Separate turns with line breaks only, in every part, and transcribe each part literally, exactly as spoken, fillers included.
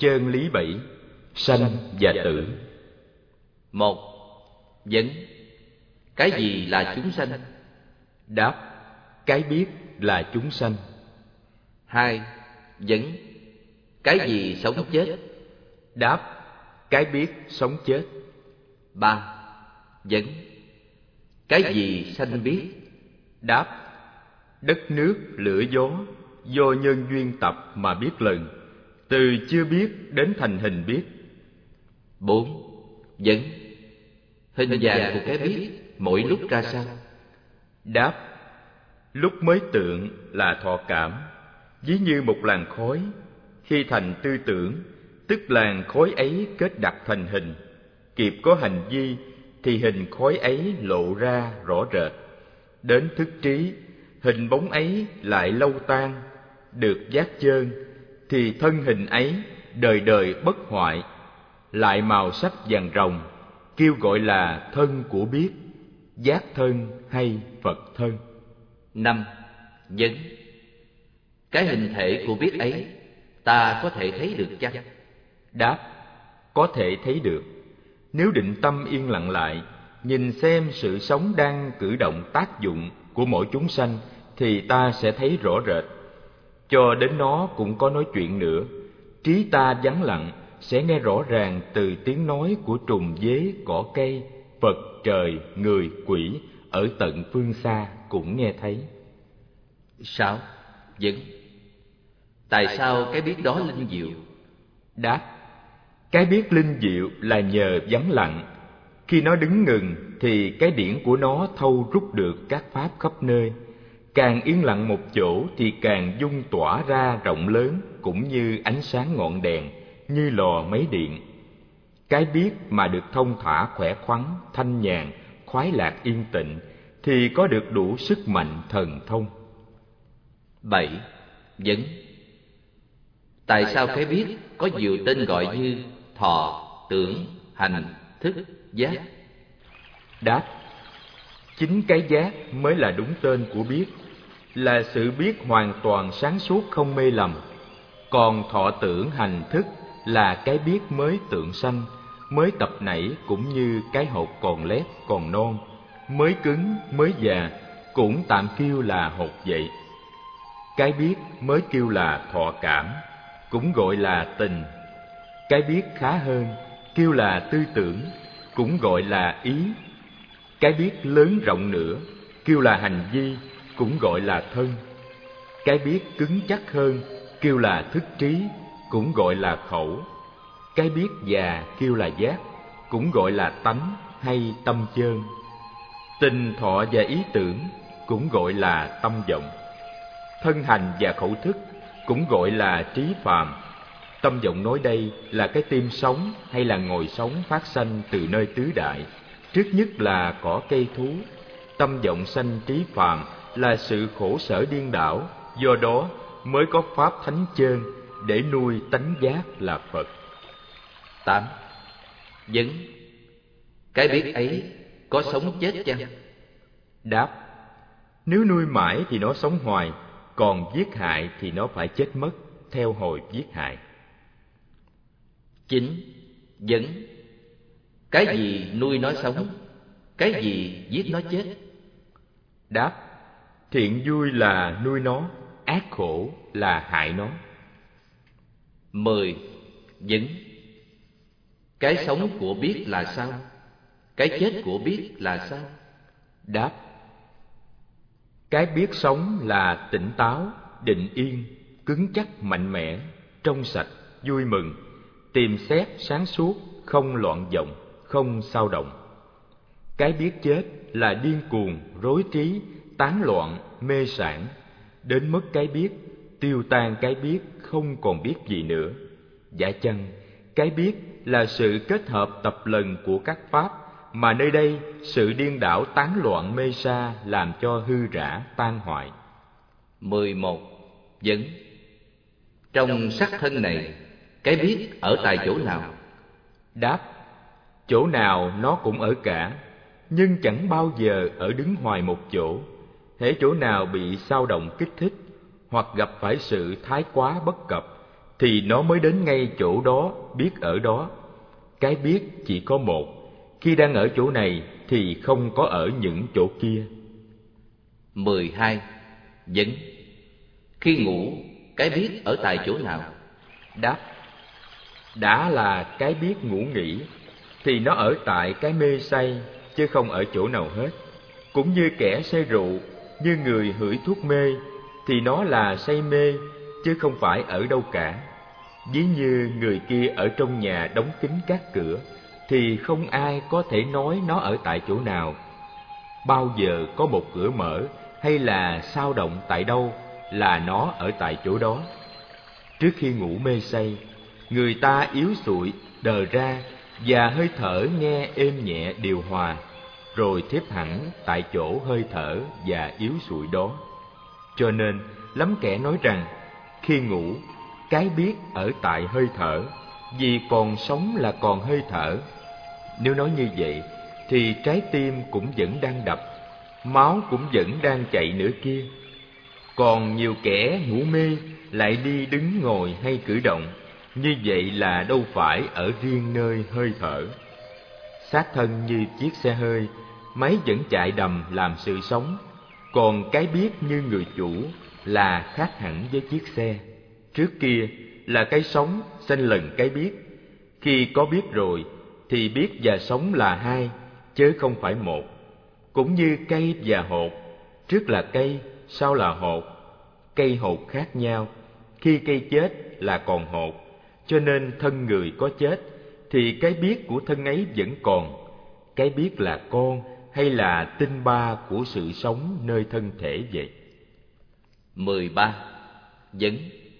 Chân lý bảy: sanh và tử.
Một. Vấn: cái gì là chúng sanh?
Đáp: cái biết là chúng sanh.
Hai. Vấn: cái gì sống chết?
Đáp: cái biết sống chết.
Ba. Vấn: cái gì sanh biết?
Đáp: đất nước lửa gió, do nhân duyên tập mà biết lần, từ chưa biết đến thành hình biết.
Bốn. Vấn: hình dạng của cái biết mỗi lúc ra sao?
Đáp: lúc mới tượng là thọ cảm, ví như một làn khói, khi thành tư tưởng, tức làn khói ấy kết đặt thành hình, kịp có hành vi thì hình khói ấy lộ ra rõ rệt. Đến thức trí, hình bóng ấy lại lâu tan, được giác chơn, thì thân hình ấy đời đời bất hoại, lại màu sắc vàng ròng, kêu gọi là thân của biết, giác thân hay Phật thân.
Năm. Vấn: cái hình thể của biết ấy ta có thể thấy được chăng?
Đáp: có thể thấy được. Nếu định tâm yên lặng lại, nhìn xem sự sống đang cử động tác dụng của mỗi chúng sanh, thì ta sẽ thấy rõ rệt. Cho đến nó cũng có nói chuyện nữa, trí ta vắng lặng sẽ nghe rõ ràng từ tiếng nói của trùng dế, cỏ cây, Phật, trời, người, quỷ ở tận phương xa cũng nghe thấy.
Sáu. Vấn: tại sao cái biết đó linh diệu?
Đáp: cái biết linh diệu là nhờ vắng lặng. Khi nó đứng ngừng thì cái điển của nó thâu rút được các pháp khắp nơi. Càng yên lặng một chỗ thì càng dung tỏa ra rộng lớn, cũng như ánh sáng ngọn đèn, như lò máy điện. Cái biết mà được thông thả khỏe khoắn, thanh nhàn, khoái lạc yên tịnh, thì có được đủ sức mạnh thần thông.
Bảy. Vấn: tại sao cái biết có nhiều tên gọi như thọ, tưởng, hành, thức, giác?
Đáp: chính cái giác mới là đúng tên của biết, là sự biết hoàn toàn sáng suốt không mê lầm. Còn thọ, tưởng, hành, thức là cái biết mới tượng sanh, mới tập nảy, cũng như cái hột còn lép còn non, mới cứng mới già, cũng tạm kêu là hột vậy. Cái biết mới kêu là thọ cảm, cũng gọi là tình. Cái biết khá hơn, kêu là tư tưởng, cũng gọi là ý. Cái biết lớn rộng nữa, kêu là hành vi, cũng gọi là thân. Cái biết cứng chắc hơn, kêu là thức trí, cũng gọi là khẩu. Cái biết già kêu là giác, cũng gọi là tánh hay tâm chơn. Tình, thọ và ý tưởng cũng gọi là tâm vọng. Thân, hành và khẩu thức cũng gọi là trí phàm. Tâm vọng nói đây là cái tim sống hay là ngồi sống phát sanh từ nơi tứ đại. Trước nhất là cỏ cây thú. Tâm vọng sanh trí phàm là sự khổ sở điên đảo, do đó mới có pháp thánh chơn để nuôi tánh giác là Phật.
Tám. Vấn: cái biết ấy có sống chết chăng?
Đáp: nếu nuôi mãi thì nó sống hoài, còn giết hại thì nó phải chết mất, theo hồi giết hại.
Chín. Vấn: cái gì nuôi nó sống? Cái gì giết nó chết?
Đáp: thiện vui là nuôi nó, ác khổ là hại nó.
Mười. Vấn: cái sống của biết là sao? Cái chết của biết là sao?
Đáp: cái biết sống là tỉnh táo, định yên, cứng chắc mạnh mẽ, trong sạch, vui mừng, tìm xét sáng suốt, không loạn vọng, không xao động. Cái biết chết là điên cuồng, rối trí, tán loạn, mê sản. Đến mức cái biết, tiêu tan cái biết, không còn biết gì nữa. Dạ chăng, cái biết là sự kết hợp tập lần của các pháp, mà nơi đây sự điên đảo tán loạn mê sa làm cho hư rã tan hoại.
Mười một. Vấn: trong sắc thân này, cái biết ở tại chỗ nào?
Đáp: chỗ nào nó cũng ở cả, nhưng chẳng bao giờ ở đứng hoài một chỗ. Hễ chỗ nào bị xao động kích thích, hoặc gặp phải sự thái quá bất cập, thì nó mới đến ngay chỗ đó, biết ở đó. Cái biết chỉ có một, khi đang ở chỗ này thì không có ở những chỗ kia.
Mười hai. Vấn: khi ngủ, cái biết ở tại chỗ nào?
Đáp: đã là cái biết ngủ nghỉ thì nó ở tại cái mê say, chứ không ở chỗ nào hết. Cũng như kẻ say rượu, như người hửi thuốc mê, thì nó là say mê, chứ không phải ở đâu cả. Ví như người kia ở trong nhà đóng kín các cửa, thì không ai có thể nói nó ở tại chỗ nào. Bao giờ có một cửa mở hay là sao động tại đâu là nó ở tại chỗ đó. Trước khi ngủ mê say, người ta yếu sụi, đờ ra và hơi thở nghe êm nhẹ điều hòa, rồi thiếp hẳn tại chỗ hơi thở và yếu sụi đó. Cho nên lắm kẻ nói rằng khi ngủ, cái biết ở tại hơi thở, vì còn sống là còn hơi thở. Nếu nói như vậy thì trái tim cũng vẫn đang đập, máu cũng vẫn đang chạy nữa kia. Còn nhiều kẻ ngủ mê lại đi đứng ngồi hay cử động, như vậy là đâu phải ở riêng nơi hơi thở. Xác thân như chiếc xe hơi, máy vẫn chạy đầm làm sự sống. Còn cái biết như người chủ là khác hẳn với chiếc xe. Trước kia là cái sống sanh lần cái biết. Khi có biết rồi thì biết và sống là hai, chứ không phải một. Cũng như cây và hột, trước là cây, sau là hột. Cây hột khác nhau, khi cây chết là còn hột. Cho nên thân người có chết thì cái biết của thân ấy vẫn còn. Cái biết là con hay là tinh ba của sự sống nơi thân thể vậy.
Mười ba. Vấn: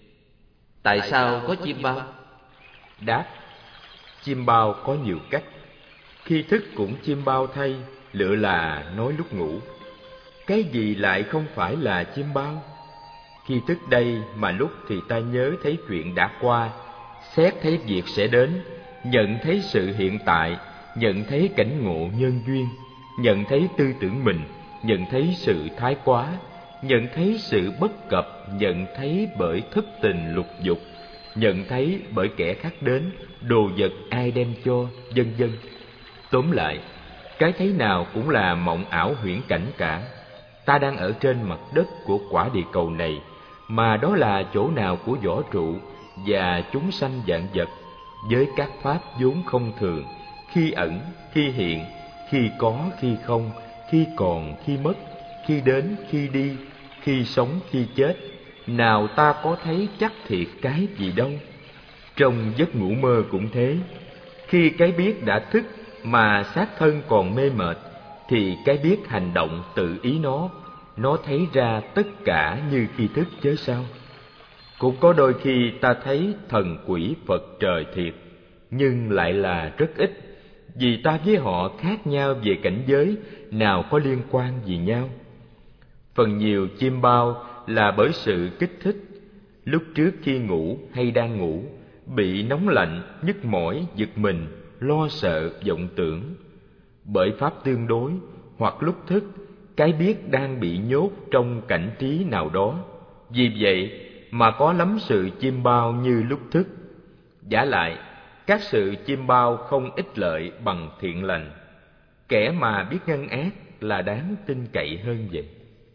tại sao có chim bao?
Đáp: chim bao có nhiều cách. Khi thức cũng chim bao thay, lựa là nói lúc ngủ. Cái gì lại không phải là chim bao? Khi thức đây mà lúc thì ta nhớ thấy chuyện đã qua, xét thấy việc sẽ đến, nhận thấy sự hiện tại, nhận thấy cảnh ngộ nhân duyên, nhận thấy tư tưởng mình, nhận thấy sự thái quá, nhận thấy sự bất cập, nhận thấy bởi thất tình lục dục, nhận thấy bởi kẻ khác đến, đồ vật ai đem cho, vân vân. Tóm lại, cái thấy nào cũng là mộng ảo huyễn cảnh cả. Ta đang ở trên mặt đất của quả địa cầu này, mà đó là chỗ nào của võ trụ và chúng sanh vạn vật, với các pháp vốn không thường, khi ẩn, khi hiện, khi có, khi không, khi còn, khi mất, khi đến, khi đi, khi sống, khi chết. Nào ta có thấy chắc thiệt cái gì đâu. Trong giấc ngủ mơ cũng thế. Khi cái biết đã thức mà xác thân còn mê mệt, thì cái biết hành động tự ý nó, nó thấy ra tất cả như khi thức chớ sao. Cũng có đôi khi ta thấy thần quỷ Phật trời thiệt, nhưng lại là rất ít, vì ta với họ khác nhau về cảnh giới, nào có liên quan gì nhau. Phần nhiều chim bao là bởi sự kích thích, lúc trước khi ngủ hay đang ngủ, bị nóng lạnh, nhức mỏi, giật mình, lo sợ, vọng tưởng. Bởi pháp tương đối, hoặc lúc thức, cái biết đang bị nhốt trong cảnh trí nào đó. Vì vậy mà có lắm sự chim bao như lúc thức. Vả lại, các sự chim bao không ích lợi bằng thiện lành. Kẻ mà biết ngăn ác là đáng tin cậy hơn vậy.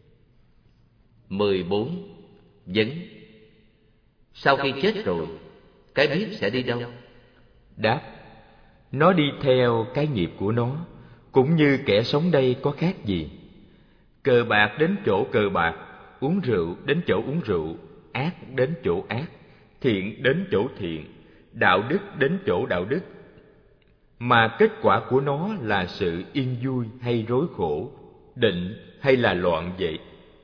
Mười bốn. Vấn: sau khi chết rồi, cái biết sẽ đi đâu?
Đáp: nó đi theo cái nghiệp của nó, cũng như kẻ sống đây có khác gì. Cờ bạc đến chỗ cờ bạc, uống rượu đến chỗ uống rượu, ác đến chỗ ác, thiện đến chỗ thiện, đạo đức đến chỗ đạo đức. Mà kết quả của nó là sự yên vui hay rối khổ, định hay là loạn vậy.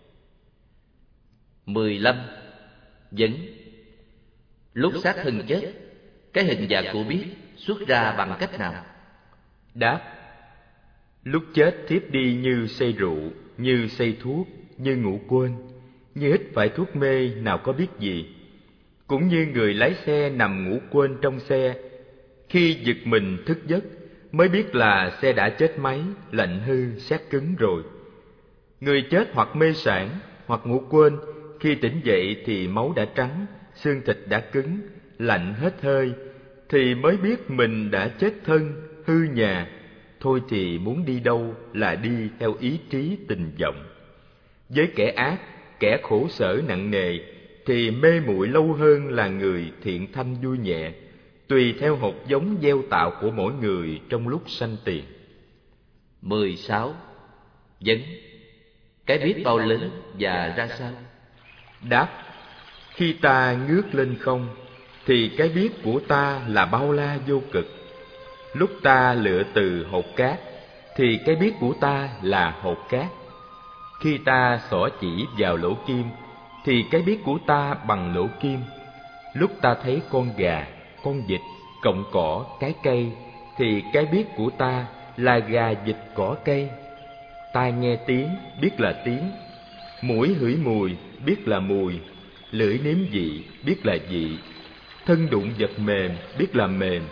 Mười lăm. Vấn: lúc xác thân chết, cái hình dạng của biết xuất ra bằng cách nào?
Đáp: lúc chết thiếp đi như say rượu, như say thuốc, như ngủ quên, như hít phải thuốc mê, nào có biết gì. Cũng như người lái xe nằm ngủ quên trong xe, khi giật mình thức giấc mới biết là xe đã chết máy, lạnh hư, sét cứng rồi. Người chết hoặc mê sản hoặc ngủ quên, khi tỉnh dậy thì máu đã trắng, xương thịt đã cứng, lạnh hết hơi, thì mới biết mình đã chết thân, hư nhà. Thôi thì muốn đi đâu là đi theo ý trí tình vọng. Với kẻ ác, kẻ khổ sở nặng nề, thì mê muội lâu hơn là người thiện thanh vui nhẹ, tùy theo hột giống gieo tạo của mỗi người trong lúc sanh tiền.
Mười sáu. Vấn: cái biết bao lớn và ra sao?
Đáp: khi ta ngước lên không, thì cái biết của ta là bao la vô cực. Lúc ta lựa từ hột cát, thì cái biết của ta là hột cát. Khi ta xỏ chỉ vào lỗ kim, thì cái biết của ta bằng lỗ kim. Lúc ta thấy con gà, con vịt, cọng cỏ, cái cây, thì cái biết của ta là gà, vịt, cỏ, cây. Tai nghe tiếng, biết là tiếng. Mũi hửi mùi, biết là mùi. Lưỡi nếm vị, biết là vị. Thân đụng vật mềm, biết là mềm.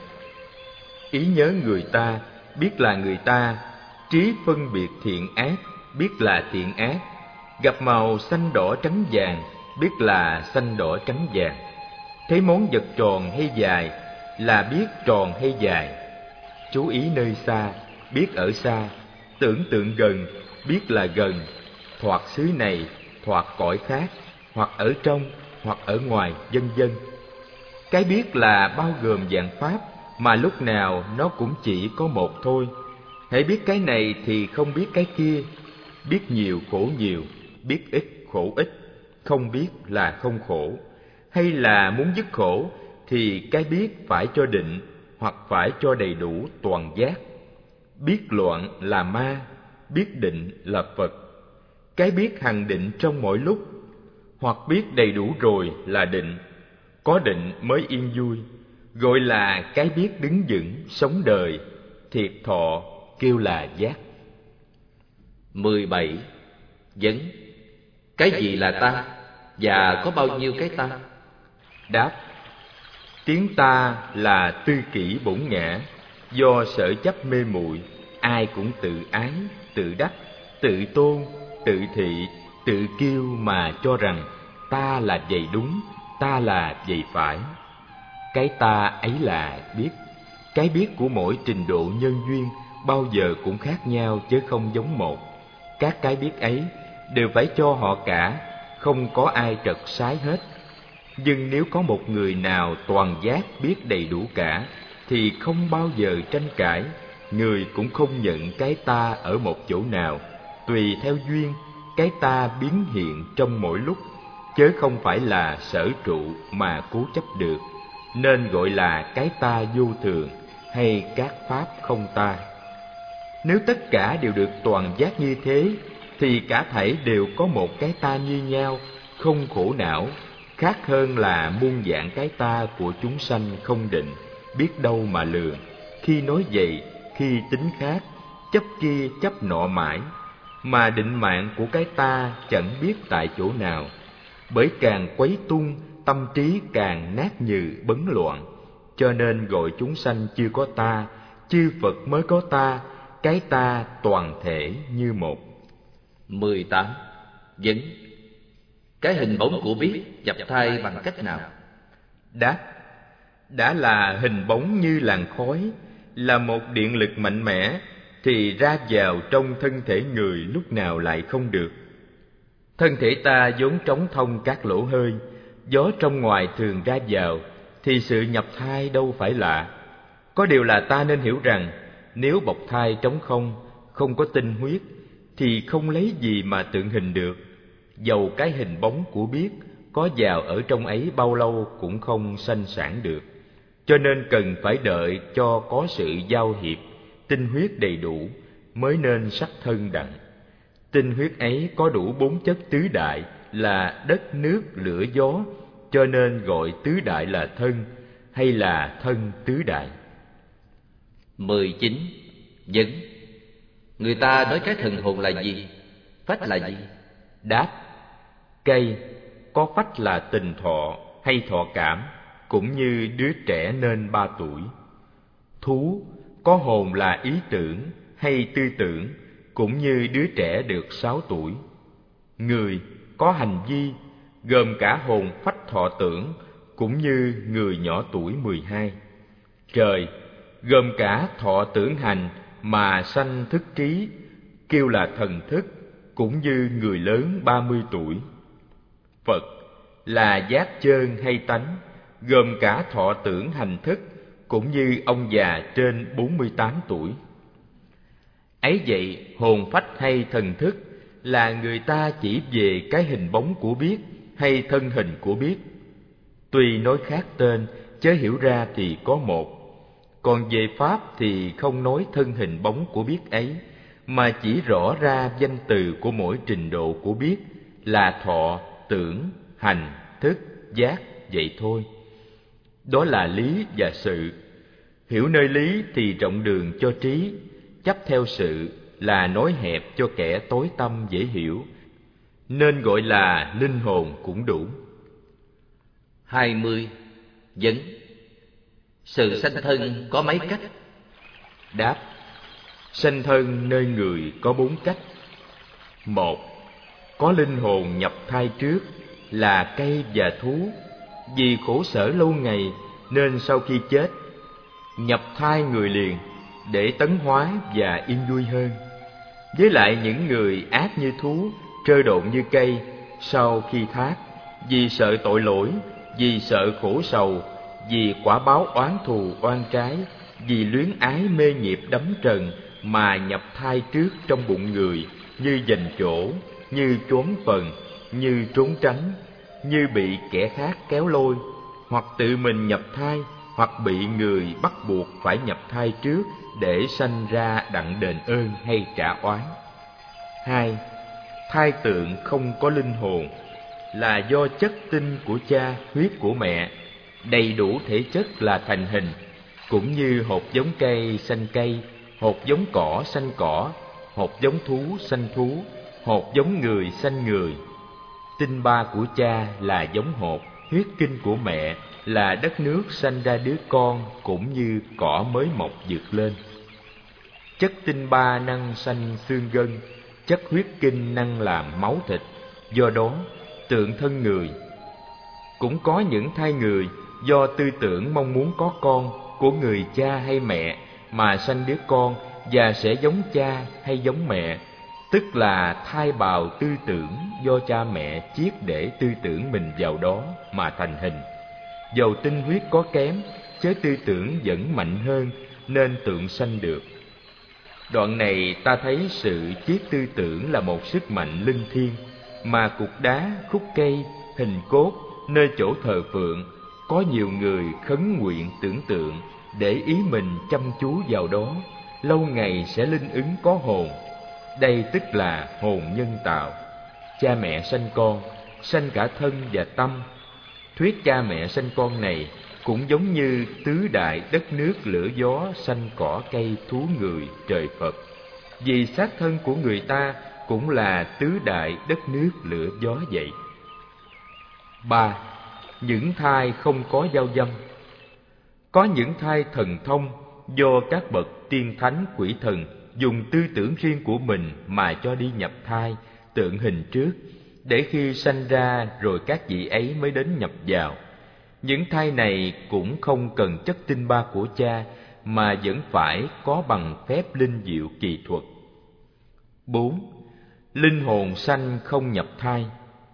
Ý nhớ người ta, biết là người ta. Trí phân biệt thiện ác, biết là thiện ác. Gặp màu xanh đỏ trắng vàng, biết là xanh đỏ trắng vàng. Thấy món vật tròn hay dài, là biết tròn hay dài. Chú ý nơi xa, biết ở xa. Tưởng tượng gần, biết là gần. Thoạt xứ này, thoạt cõi khác, hoặc ở trong, hoặc ở ngoài, vân vân. Cái biết là bao gồm vạn pháp, mà lúc nào nó cũng chỉ có một thôi. Hãy biết cái này thì không biết cái kia. Biết nhiều khổ nhiều, biết ít khổ ít. Không biết là không khổ. Hay là muốn dứt khổ, thì cái biết phải cho định, hoặc phải cho đầy đủ toàn giác. Biết loạn là ma, biết định là Phật. Cái biết hằng định trong mọi lúc, hoặc biết đầy đủ rồi là định. Có định mới yên vui, gọi là cái biết đứng vững, sống đời. Thiệt thọ kêu là giác.
Mười bảy. Vấn: cái gì là ta, và có bao nhiêu cái ta?
Đáp: tiếng ta là tư kỷ bổn ngã. Do sở chấp mê muội, ai cũng tự ái, tự đắc, tự tôn, tự thị, tự kiêu mà cho rằng ta là vậy đúng, ta là vậy phải. Cái ta ấy là biết. Cái biết của mỗi trình độ nhân duyên bao giờ cũng khác nhau chứ không giống một. Các cái biết ấy đều phải cho họ cả, không có ai trật sái hết. Nhưng nếu có một người nào toàn giác biết đầy đủ cả, thì không bao giờ tranh cãi. Người cũng không nhận cái ta ở một chỗ nào. Tùy theo duyên, cái ta biến hiện trong mỗi lúc, chớ không phải là sở trụ mà cố chấp được, nên gọi là cái ta vô thường hay các pháp không ta. Nếu tất cả đều được toàn giác như thế, thì cả thảy đều có một cái ta như nhau, không khổ não, khác hơn là muôn vạn cái ta của chúng sanh không định, biết đâu mà lường. Khi nói vậy, khi tính khác, chấp kia chấp nọ mãi, mà định mạng của cái ta chẳng biết tại chỗ nào. Bởi càng quấy tung, tâm trí càng nát nhừ bấn loạn, cho nên gọi chúng sanh chưa có ta, chư Phật mới có ta, cái ta toàn thể như một.
Mười tám. Vấn: cái hình bóng của biết nhập thai bằng cách nào?
Đáp: đã là hình bóng như làn khói, là một điện lực mạnh mẽ, thì ra vào trong thân thể người lúc nào lại không được. Thân thể ta vốn trống thông các lỗ hơi, gió trong ngoài thường ra vào, thì sự nhập thai đâu phải lạ. Có điều là ta nên hiểu rằng, nếu bọc thai trống không, không có tinh huyết, thì không lấy gì mà tượng hình được. Dầu cái hình bóng của biết có vào ở trong ấy bao lâu cũng không sanh sản được. Cho nên cần phải đợi cho có sự giao hiệp, tinh huyết đầy đủ, mới nên sắc thân đặng. Tinh huyết ấy có đủ bốn chất tứ đại là đất, nước, lửa, gió, cho nên gọi tứ đại là thân, hay là thân tứ đại.
Mười chín. Vấn: người ta nói cái thần hồn là gì? Phách là gì?
Đáp: cây có phách là tình thọ hay thọ cảm, cũng như đứa trẻ nên ba tuổi. Thú có hồn là ý tưởng hay tư tưởng, cũng như đứa trẻ được sáu tuổi. Người có hành vi, gồm cả hồn phách thọ tưởng, cũng như người nhỏ tuổi mười hai. Trời gồm cả thọ tưởng hành mà sanh thức trí, kêu là thần thức, cũng như người lớn ba mươi tuổi. Phật là giác chơn hay tánh, gồm cả thọ tưởng hành thức, cũng như ông già trên bốn mươi tám tuổi. Ấy vậy, hồn phách hay thần thức là người ta chỉ về cái hình bóng của biết hay thân hình của biết. Tuy nói khác tên, chớ hiểu ra thì có một. Còn về pháp thì không nói thân hình bóng của biết ấy, mà chỉ rõ ra danh từ của mỗi trình độ của biết là thọ, tưởng, hành, thức, giác vậy thôi. Đó là lý và sự. Hiểu nơi lý thì rộng đường cho trí, chấp theo sự là nói hẹp cho kẻ tối tâm dễ hiểu, nên gọi là linh hồn cũng đủ.
Hai mươi. Vấn: sự sanh thân có mấy cách?
Đáp: sanh thân nơi người có bốn cách. Một, có linh hồn nhập thai trước là cây và thú, vì khổ sở lâu ngày nên sau khi chết nhập thai người liền để tấn hóa và yên vui hơn. Với lại những người ác như thú, trơ độn như cây, sau khi thác, vì sợ tội lỗi, vì sợ khổ sầu, vì quả báo oán thù oan trái, vì luyến ái mê nghiệp đắm trần mà nhập thai trước trong bụng người, như giành chỗ, như trốn phần, như trốn tránh, như bị kẻ khác kéo lôi, hoặc tự mình nhập thai, hoặc bị người bắt buộc phải nhập thai trước để sanh ra đặng đền ơn hay trả oán. Hai, thai tượng không có linh hồn là do chất tinh của cha, huyết của mẹ đầy đủ thể chất là thành hình, cũng như hột giống cây sanh cây, hột giống cỏ sanh cỏ, hột giống thú sanh thú, hột giống người sanh người. Tinh ba của cha là giống hột, huyết kinh của mẹ là đất nước sanh ra đứa con, cũng như cỏ mới mọc dựng lên. Chất tinh ba năng sanh xương gân, chất huyết kinh năng làm máu thịt, do đó tượng thân người. Cũng có những thai người do tư tưởng mong muốn có con của người cha hay mẹ mà sanh đứa con và sẽ giống cha hay giống mẹ, tức là thai bào tư tưởng do cha mẹ chiết để tư tưởng mình vào đó mà thành hình. Dầu tinh huyết có kém, chớ tư tưởng vẫn mạnh hơn nên tượng sanh được. Đoạn này ta thấy sự chiết tư tưởng là một sức mạnh linh thiêng, mà cục đá, khúc cây, hình cốt nơi chỗ thờ phượng có nhiều người khấn nguyện tưởng tượng để ý mình chăm chú vào đó, lâu ngày sẽ linh ứng có hồn. Đây tức là hồn nhân tạo. Cha mẹ sanh con, sanh cả thân và tâm. Thuyết cha mẹ sanh con này cũng giống như tứ đại đất nước lửa gió sanh cỏ cây thú người trời Phật, vì xác thân của người ta cũng là tứ đại đất nước lửa gió vậy. Ba, những thai không có giao dâm. Có những thai thần thông do các bậc tiên thánh quỷ thần dùng tư tưởng riêng của mình mà cho đi nhập thai, tượng hình trước, để khi sanh ra rồi các vị ấy mới đến nhập vào. Những thai này cũng không cần chất tinh ba của cha, mà vẫn phải có bằng phép linh diệu kỳ thuật. Bốn, linh hồn sanh không nhập thai.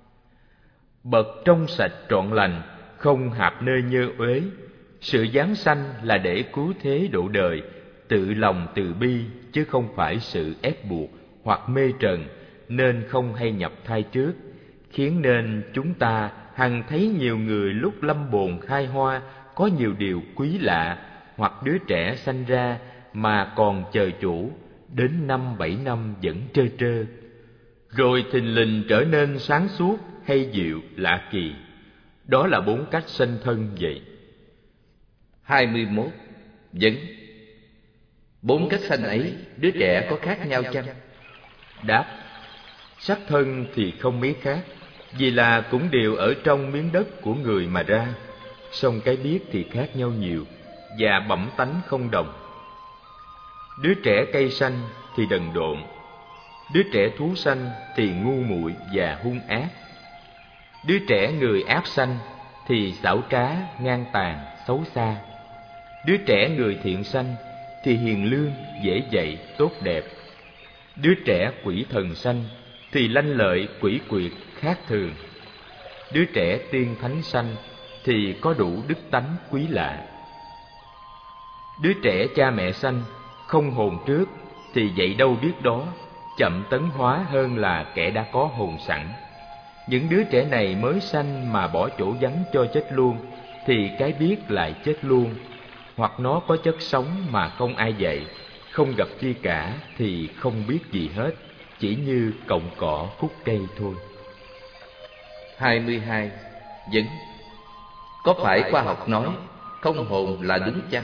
Bậc trong sạch trọn lành, không hạp nơi nhơ uế. Sự giáng sanh là để cứu thế độ đời, tự lòng từ bi, chứ không phải sự ép buộc hoặc mê trần, nên không hay nhập thai trước, khiến nên chúng ta hằng thấy nhiều người lúc lâm bồn khai hoa có nhiều điều quý lạ, hoặc đứa trẻ sanh ra mà còn chờ chủ, đến năm bảy năm vẫn trơ trơ, rồi thình lình trở nên sáng suốt hay dịu lạ kỳ. Đó là bốn cách sanh thân vậy.
Hai mươi mốt. Vấn: bốn cách sanh ấy, đứa trẻ có khác nhau chăng?
Đáp: sắc thân thì không mấy khác, vì là cũng đều ở trong miếng đất của người mà ra. Song cái biết thì khác nhau nhiều, và bẩm tánh không đồng. Đứa trẻ cây sanh thì đần độn, đứa trẻ thú sanh thì ngu muội và hung ác. Đứa trẻ người ác sanh thì xảo trá, ngang tàn, xấu xa. Đứa trẻ người thiện sanh thì hiền lương, dễ dạy, tốt đẹp. Đứa trẻ quỷ thần sanh thì lanh lợi, quỷ quyệt, khác thường. Đứa trẻ tiên thánh sanh thì có đủ đức tánh quý lạ. Đứa trẻ cha mẹ sanh không hồn trước thì dạy đâu biết đó, chậm tấn hóa hơn là kẻ đã có hồn sẵn. Những đứa trẻ này mới sanh mà bỏ chỗ vắng cho chết luôn thì cái biết lại chết luôn. Hoặc nó có chất sống mà không ai dạy, không gặp chi cả thì không biết gì hết, chỉ như cọng cỏ khúc cây thôi.
hai mươi hai. Vấn: có phải khoa học nói không hồn là đúng chăng?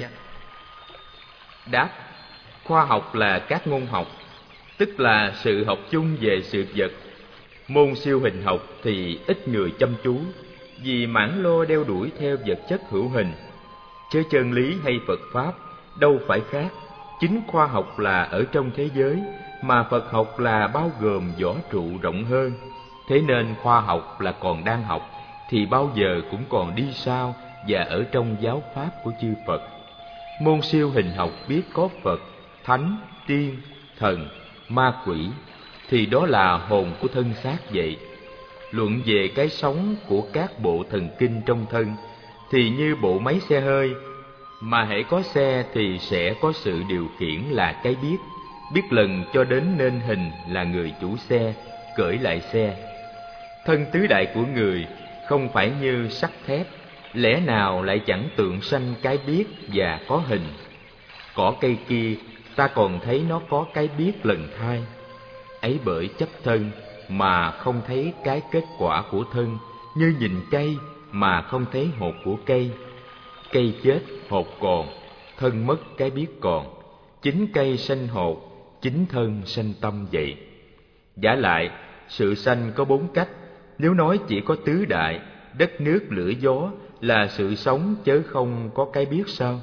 Đáp: khoa học là các môn học, tức là sự học chung về sự vật. Môn siêu hình học thì ít người chăm chú, vì mãn lo đeo đuổi theo vật chất hữu hình. Chứ chân lý hay Phật Pháp đâu phải khác. Chính khoa học là ở trong thế giới, mà Phật học là bao gồm võ trụ rộng hơn. Thế nên khoa học là còn đang học, thì bao giờ cũng còn đi sau và ở trong giáo pháp của chư Phật. Môn siêu hình học biết có Phật, Thánh, Tiên, Thần, Ma Quỷ, thì đó là hồn của thân xác vậy. Luận về cái sống của các bộ thần kinh trong thân thì như bộ máy xe hơi, mà hễ có xe thì sẽ có sự điều khiển là cái biết, biết lần cho đến nên hình là người chủ xe, cởi lại xe. Thân tứ đại của người không phải như sắt thép, lẽ nào lại chẳng tượng sanh cái biết và có hình. Cỏ cây kia ta còn thấy nó có cái biết lần thai. Ấy bởi chấp thân mà không thấy cái kết quả của thân, như nhìn cây mà không thấy hột của cây. Cây chết, hột còn, thân mất cái biết còn. Chính cây sanh hột, chính thân sanh tâm vậy. Vả lại, sự sanh có bốn cách. Nếu nói chỉ có tứ đại, đất nước lửa gió là sự sống chớ không có cái biết sao?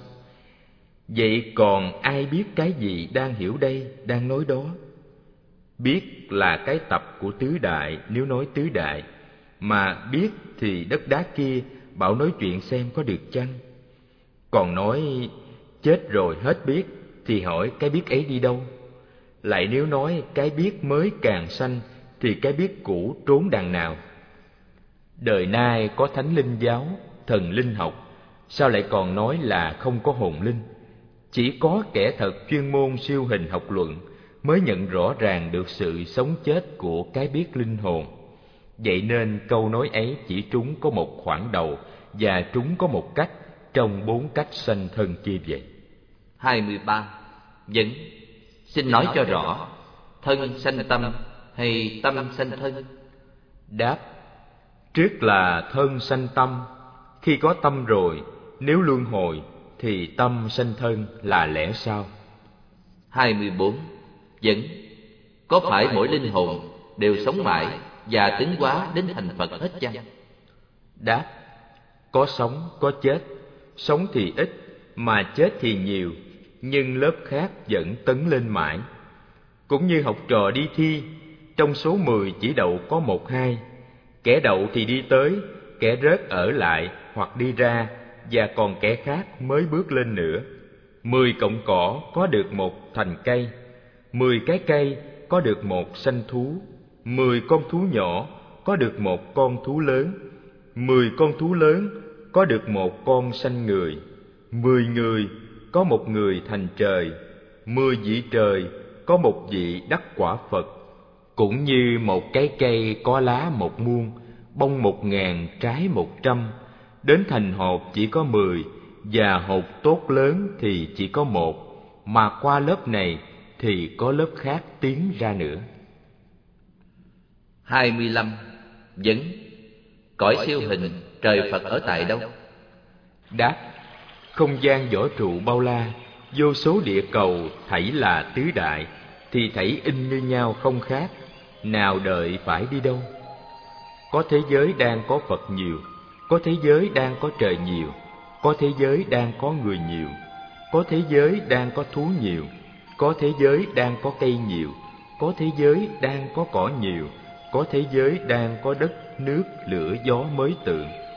Vậy còn ai biết cái gì đang hiểu đây, đang nói đó? Biết là cái tập của tứ đại nếu nói tứ đại, mà biết thì đất đá kia bảo nói chuyện xem có được chăng? Còn nói chết rồi hết biết thì hỏi cái biết ấy đi đâu? Lại nếu nói cái biết mới càng sanh thì cái biết cũ trốn đằng nào? Đời nay có thánh linh giáo, thần linh học, sao lại còn nói là không có hồn linh? Chỉ có kẻ thật chuyên môn siêu hình học luận mới nhận rõ ràng được sự sống chết của cái biết linh hồn. Vậy nên câu nói ấy chỉ trúng có một khoảng đầu và trúng có một cách trong bốn cách sanh thân kia vậy.
hai mươi ba. Vấn: xin nói cho rõ, thân sanh tâm hay tâm sanh thân?
Đáp: trước là thân sanh tâm. Khi có tâm rồi, nếu luân hồi thì tâm sanh thân là lẽ sao?
hai mươi bốn. Vấn: có phải mỗi linh hồn đều sống mãi và tiến hóa đến thành Phật hết chăng?
Đáp: có sống, có chết. Sống thì ít, mà chết thì nhiều, nhưng lớp khác vẫn tấn lên mãi. Cũng như học trò đi thi, trong số mười chỉ đậu có một hai. Kẻ đậu thì đi tới, kẻ rớt ở lại hoặc đi ra, và còn kẻ khác mới bước lên nữa. Mười cọng cỏ có được một thành cây, mười cái cây có được một sanh thú, mười con thú nhỏ có được một con thú lớn, mười con thú lớn có được một con sanh người, mười người có một người thành trời, mười vị trời có một vị đắc quả Phật. Cũng như một cái cây có lá một muôn, bông một ngàn, trái một trăm, đến thành hột chỉ có mười, và hột tốt lớn thì chỉ có một, mà qua lớp này thì có lớp khác tiến ra nữa.
hai mươi lăm. Vấn: cõi siêu hình trời Phật ở tại đâu?
Đáp: không gian võ trụ bao la, vô số địa cầu thảy là tứ đại, thì thảy in như nhau không khác, nào đợi phải đi đâu. Có thế giới đang có Phật nhiều, có thế giới đang có trời nhiều, có thế giới đang có người nhiều, có thế giới đang có thú nhiều, có thế giới đang có cây nhiều, có thế giới đang có cỏ nhiều, có thế giới đang có đất, nước, lửa, gió mới tượng.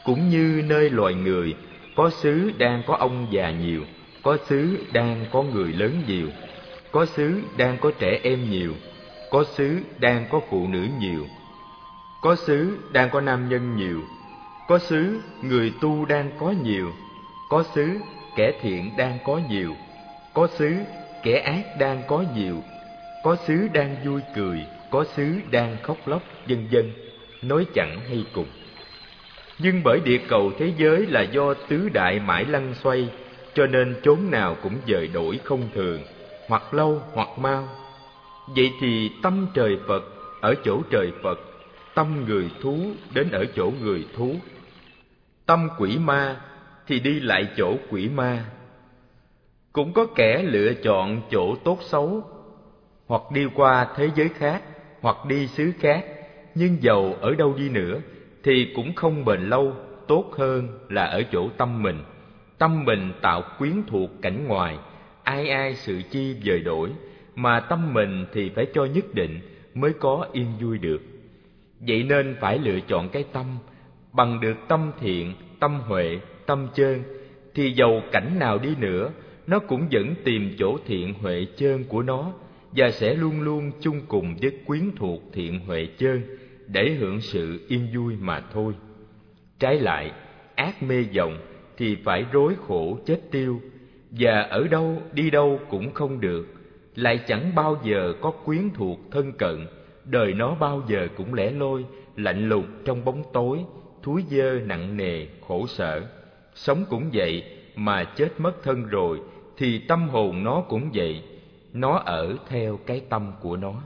Cũng như nơi loài người, có xứ đang có ông già nhiều, có xứ đang có người lớn nhiều, có xứ đang có trẻ em nhiều, có xứ đang có phụ nữ nhiều, có xứ đang có nam nhân nhiều, có xứ người tu đang có nhiều, có xứ kẻ thiện đang có nhiều, có xứ kẻ ác đang có nhiều, có xứ đang vui cười, có xứ đang khóc lóc, vân vân, nói chẳng hay cùng. Nhưng bởi địa cầu thế giới là do tứ đại mãi lăn xoay, cho nên chốn nào cũng dời đổi không thường, hoặc lâu hoặc mau. Vậy thì tâm trời Phật ở chỗ trời Phật, tâm người thú đến ở chỗ người thú, tâm quỷ ma thì đi lại chỗ quỷ ma. Cũng có kẻ lựa chọn chỗ tốt xấu, hoặc đi qua thế giới khác, hoặc đi xứ khác, nhưng dầu ở đâu đi nữa thì cũng không bền lâu. Tốt hơn là ở chỗ tâm mình. Tâm mình tạo quyến thuộc cảnh ngoài, ai ai sự chi dời đổi, mà tâm mình thì phải cho nhất định mới có yên vui được. Vậy nên phải lựa chọn cái tâm. Bằng được tâm thiện, tâm huệ, tâm chơn, thì dầu cảnh nào đi nữa, nó cũng vẫn tìm chỗ thiện huệ chơn của nó, và sẽ luôn luôn chung cùng với quyến thuộc thiện huệ chơn để hưởng sự yên vui mà thôi. Trái lại, ác mê vọng thì phải rối khổ chết tiêu, và ở đâu đi đâu cũng không được, lại chẳng bao giờ có quyến thuộc thân cận. Đời nó bao giờ cũng lẻ loi, lạnh lùng trong bóng tối, thúi dơ nặng nề, khổ sở. Sống cũng vậy, mà chết mất thân rồi thì tâm hồn nó cũng vậy, nó ở theo cái tâm của nó.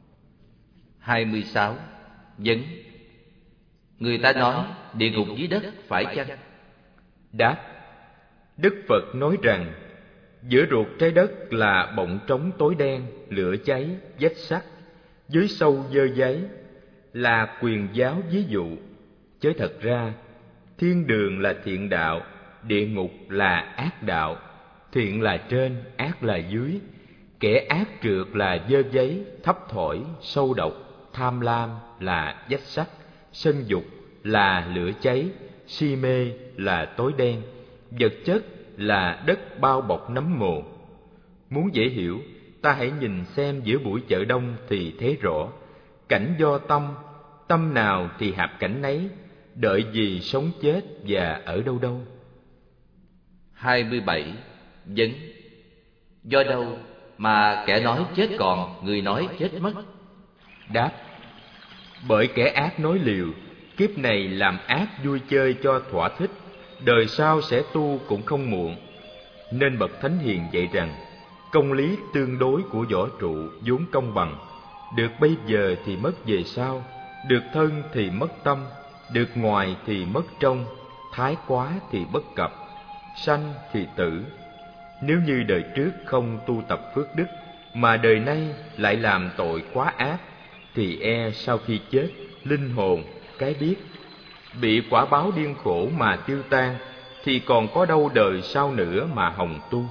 hai mươi sáu. Vấn: người ta nói địa ngục dưới đất phải chăng?
Đáp: Đức Phật nói rằng giữa ruột trái đất là bọng trống tối đen, lửa cháy, vách sắt, dưới sâu dơ giấy, là quyền giáo ví dụ. Chứ thật ra thiên đường là thiện đạo, địa ngục là ác đạo. Thiện là trên, ác là dưới. Kẻ ác trượt là dơ giấy, thấp thỏi, sâu độc. Tham lam là vách sắt, sân dục là lửa cháy, si mê là tối đen, vật chất là đất bao bọc nấm mồ. Muốn dễ hiểu, ta hãy nhìn xem giữa buổi chợ đông thì thấy rõ. Cảnh do tâm, tâm nào thì hạp cảnh nấy, đợi gì sống chết và ở đâu đâu.
hai mươi bảy. Vấn: do đâu mà kẻ nói chết còn, người nói chết mất?
Đáp: bởi kẻ ác nói liều, kiếp này làm ác vui chơi cho thỏa thích, đời sau sẽ tu cũng không muộn. Nên bậc thánh hiền dạy rằng công lý tương đối của võ trụ vốn công bằng. Được bây giờ thì mất về sau, được thân thì mất tâm, được ngoài thì mất trong, thái quá thì bất cập, sanh thì tử. Nếu như đời trước không tu tập phước đức, mà đời nay lại làm tội quá ác, thì e sau khi chết, linh hồn, cái biết, bị quả báo điên khổ mà tiêu tan, thì còn có đâu đời sau nữa mà hồng tu.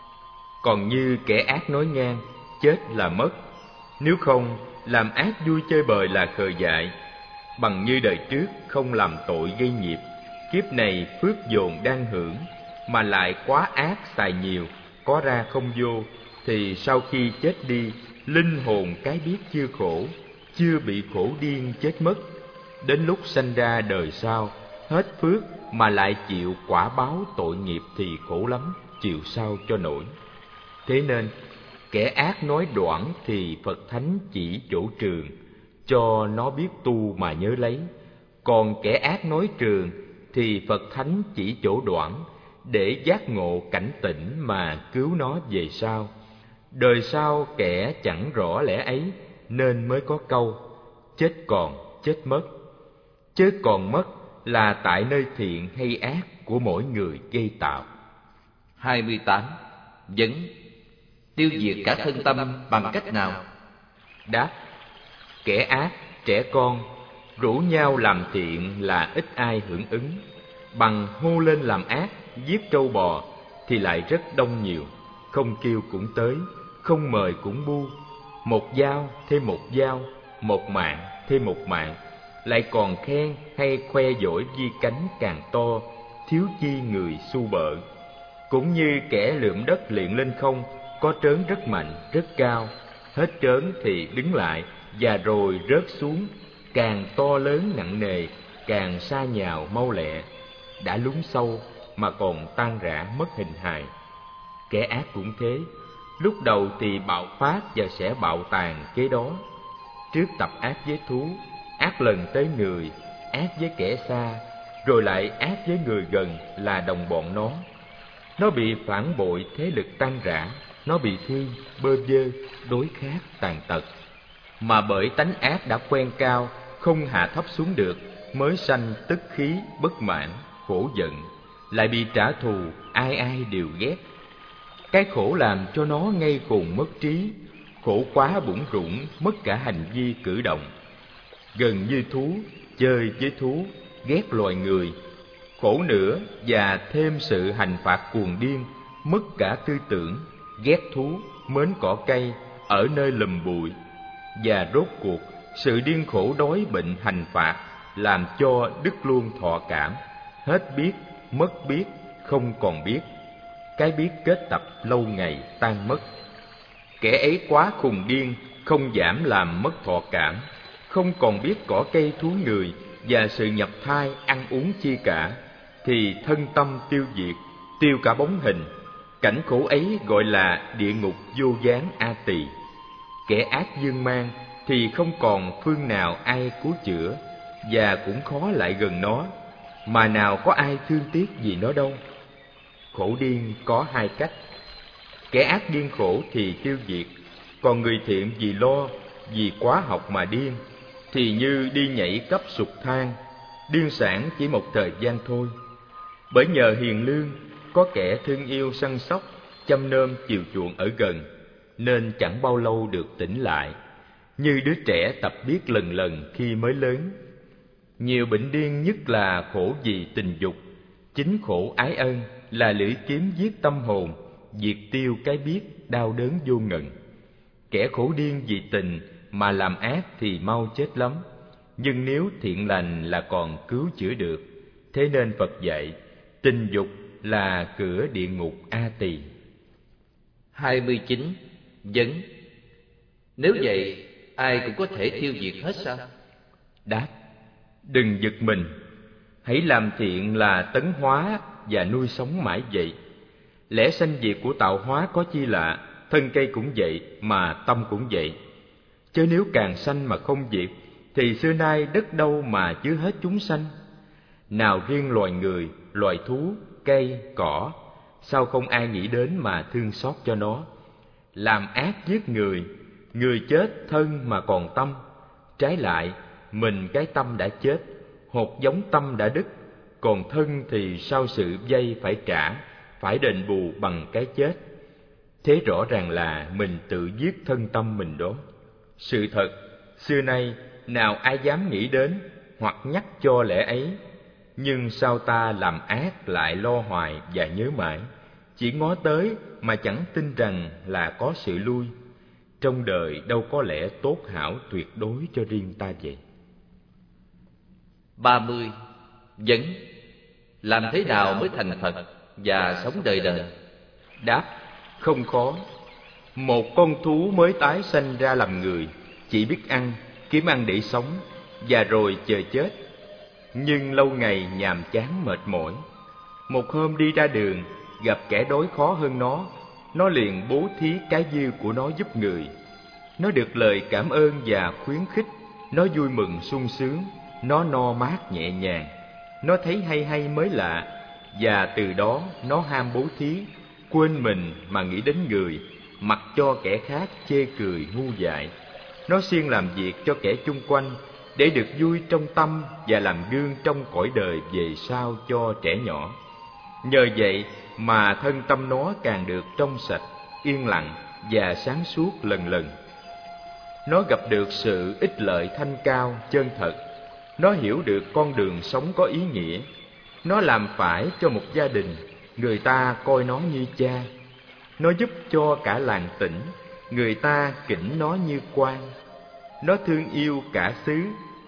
Còn như kẻ ác nói ngang, chết là mất, nếu không làm ác vui chơi bời là khờ dại. Bằng như đời trước không làm tội gây nghiệp, kiếp này phước dồn đang hưởng, mà lại quá ác xài nhiều, có ra không vô, thì sau khi chết đi, linh hồn cái biết chưa khổ, chưa bị khổ điên chết mất. Đến lúc sanh ra đời sau, hết phước mà lại chịu quả báo tội nghiệp thì khổ lắm, chịu sao cho nổi. Thế nên, kẻ ác nói đoản thì Phật Thánh chỉ chỗ trường, cho nó biết tu mà nhớ lấy. Còn kẻ ác nói trường thì Phật Thánh chỉ chỗ đoản, để giác ngộ cảnh tỉnh mà cứu nó về sau. Đời sau kẻ chẳng rõ lẽ ấy, nên mới có câu chết còn, chết mất. Chết còn mất là tại nơi thiện hay ác của mỗi người gây tạo.
hai mươi tám. Vấn: tiêu diệt cả thân tâm bằng cách nào?
Đáp: kẻ ác, trẻ con rủ nhau làm thiện là ít ai hưởng ứng. Bằng hô lên làm ác, giết trâu bò thì lại rất đông nhiều. Không kêu cũng tới, không mời cũng bu. Một dao thêm một dao, một mạng thêm một mạng, lại còn khen hay khoe dỗi vi cánh càng to, thiếu chi người xu bợ. Cũng như kẻ lượm đất liệng lên không, có trớn rất mạnh, rất cao, hết trớn thì đứng lại và rồi rớt xuống, càng to lớn nặng nề, càng sa nhào mau lẹ, đã lún sâu mà còn tan rã mất hình hài. Kẻ ác cũng thế, lúc đầu thì bạo phát và sẽ bạo tàn kế đó. Trước tập ác với thú, ác lần tới người, ác với kẻ xa, rồi lại ác với người gần là đồng bọn nó. Nó bị phản bội, thế lực tan rã, nó bị thương, bơ vơ, đối khát, tàn tật. Mà bởi tánh ác đã quen cao, không hạ thấp xuống được, mới sanh tức khí, bất mãn, khổ giận, lại bị trả thù, ai ai đều ghét. Cái khổ làm cho nó ngây khùng mất trí, khổ quá bủn rủn, mất cả hành vi cử động. Gần như thú, chơi với thú, ghét loài người. Khổ nữa và thêm sự hành phạt cuồng điên, mất cả tư tưởng, ghét thú, mến cỏ cây, ở nơi lùm bụi. Và rốt cuộc, sự điên khổ đói bệnh hành phạt làm cho đứt luôn thọ cảm, hết biết, mất biết, không còn biết. Cái biết kết tập lâu ngày tan mất. Kẻ ấy quá khùng điên, không giảm làm mất thọ cảm, không còn biết cỏ cây thú người và sự nhập thai ăn uống chi cả, thì thân tâm tiêu diệt, tiêu cả bóng hình. Cảnh khổ ấy gọi là địa ngục vô gián A Tỳ. Kẻ ác dương mang thì không còn phương nào ai cứu chữa, và cũng khó lại gần nó, mà nào có ai thương tiếc vì nó đâu. Khổ điên có hai cách. Kẻ ác điên khổ thì tiêu diệt, còn người thiện vì lo, vì quá học mà điên, thì như đi nhảy cấp sục thang, điên sản chỉ một thời gian thôi. Bởi nhờ hiền lương, có kẻ thương yêu săn sóc, chăm nom chiều chuộng ở gần, nên chẳng bao lâu được tỉnh lại, như đứa trẻ tập biết lần lần khi mới lớn. Nhiều bệnh điên nhất là khổ vì tình dục, chính khổ ái ân là lưỡi kiếm giết tâm hồn, diệt tiêu cái biết đau đớn vô ngần. Kẻ khổ điên vì tình mà làm ác thì mau chết lắm, nhưng nếu thiện lành là còn cứu chữa được. Thế nên Phật dạy, tình dục là cửa địa ngục A Tỳ.
hai mươi chín. Vấn: nếu vậy, ai cũng có thể tiêu diệt hết sao?
Đáp: đừng giật mình. Hãy làm thiện là tấn hóa và nuôi sống mãi vậy. Lẽ sanh diệt của tạo hóa có chi lạ, thân cây cũng vậy mà tâm cũng vậy. Chớ nếu càng sanh mà không diệt, thì xưa nay đất đâu mà chứa hết chúng sanh. Nào riêng loài người, loài thú, cây, cỏ, sao không ai nghĩ đến mà thương xót cho nó? Làm ác giết người, người chết thân mà còn tâm. Trái lại, mình cái tâm đã chết, hột giống tâm đã đứt, còn thân thì sau sự vay phải trả, phải đền bù bằng cái chết. Thế rõ ràng là mình tự giết thân tâm mình đó. Sự thật, xưa nay nào ai dám nghĩ đến hoặc nhắc cho lẽ ấy. Nhưng sao ta làm ác lại lo hoài và nhớ mãi, chỉ ngó tới mà chẳng tin rằng là có sự lui. Trong đời đâu có lẽ tốt hảo tuyệt đối cho riêng ta vậy.
ba mươi. Vấn: làm thế nào mới thành Phật và sống đời đời?
Đáp: không khó. Một con thú mới tái sanh ra làm người, chỉ biết ăn, kiếm ăn để sống, và rồi chờ chết. Nhưng lâu ngày nhàm chán mệt mỏi. Một hôm đi ra đường, gặp kẻ đói khó hơn nó, nó liền bố thí cái dư của nó giúp người. Nó được lời cảm ơn và khuyến khích, nó vui mừng sung sướng, nó no mát nhẹ nhàng. Nó thấy hay hay mới lạ, và từ đó nó ham bố thí, quên mình mà nghĩ đến người, mặc cho kẻ khác chê cười ngu dại. Nó siêng làm việc cho kẻ chung quanh, để được vui trong tâm và làm gương trong cõi đời về sau cho trẻ nhỏ. Nhờ vậy mà thân tâm nó càng được trong sạch, yên lặng và sáng suốt lần lần. Nó gặp được sự ích lợi thanh cao, chân thật. Nó hiểu được con đường sống có ý nghĩa. Nó làm phải cho một gia đình, người ta coi nó như cha. Nó giúp cho cả làng tỉnh, người ta kính nó như quan. Nó thương yêu cả xứ,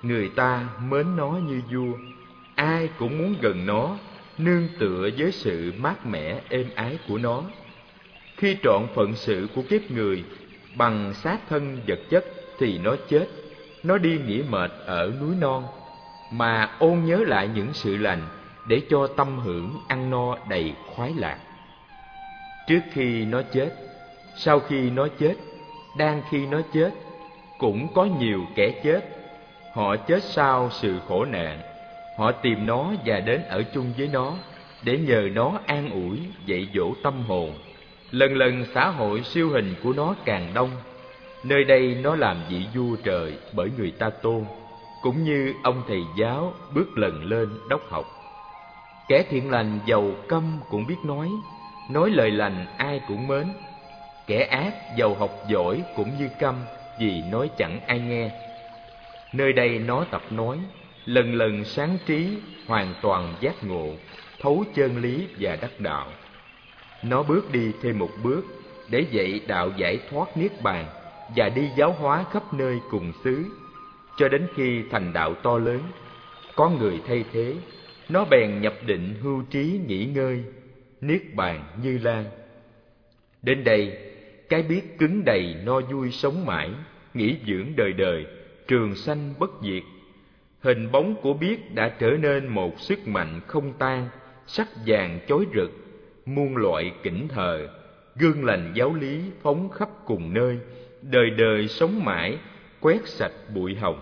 người ta mến nó như vua, ai cũng muốn gần nó, nương tựa với sự mát mẻ êm ái của nó. Khi trọn phận sự của kiếp người bằng xác thân vật chất thì nó chết, nó đi nghỉ mệt ở núi non, mà ôn nhớ lại những sự lành để cho tâm hưởng ăn no đầy khoái lạc. Trước khi nó chết, sau khi nó chết, đang khi nó chết, cũng có nhiều kẻ chết. Họ chết sau sự khổ nạn, họ tìm nó và đến ở chung với nó để nhờ nó an ủi dạy dỗ tâm hồn. Lần lần xã hội siêu hình của nó càng đông. Nơi đây nó làm vị vua trời bởi người ta tôn, cũng như ông thầy giáo bước lần lên đốc học. Kẻ thiện lành giàu câm cũng biết nói, nói lời lành ai cũng mến. Kẻ ác giàu học giỏi cũng như câm, vì nói chẳng ai nghe. Nơi đây nó tập nói, lần lần sáng trí, hoàn toàn giác ngộ, thấu chân lý và đắc đạo. Nó bước đi thêm một bước để dạy đạo giải thoát niết bàn và đi giáo hóa khắp nơi cùng xứ, cho đến khi thành đạo to lớn, có người thay thế, nó bèn nhập định hưu trí nghỉ ngơi, niết bàn Như Lai. Đến đây, cái biết cứng đầy no vui sống mãi, nghỉ dưỡng đời đời, trường sanh bất diệt. Hình bóng của biết đã trở nên một sức mạnh không tan, sắc vàng chói rực, muôn loại kính thờ, gương lành giáo lý phóng khắp cùng nơi, đời đời sống mãi, quét sạch bụi hồng.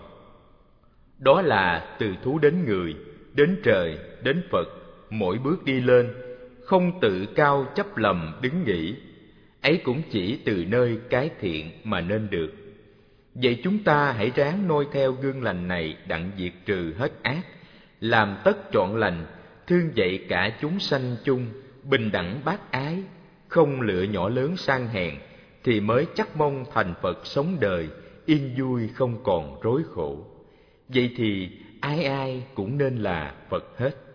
Đó là từ thú đến người, đến trời, đến Phật, mỗi bước đi lên, không tự cao chấp lầm đứng nghĩ. Ấy cũng chỉ từ nơi cái thiện mà nên được. Vậy chúng ta hãy ráng noi theo gương lành này đặng diệt trừ hết ác, làm tất trọn lành, thương dạy cả chúng sanh chung, bình đẳng bác ái, không lựa nhỏ lớn sang hèn, thì mới chắc mong thành Phật sống đời, yên vui không còn rối khổ. Vậy thì ai ai cũng nên là Phật hết.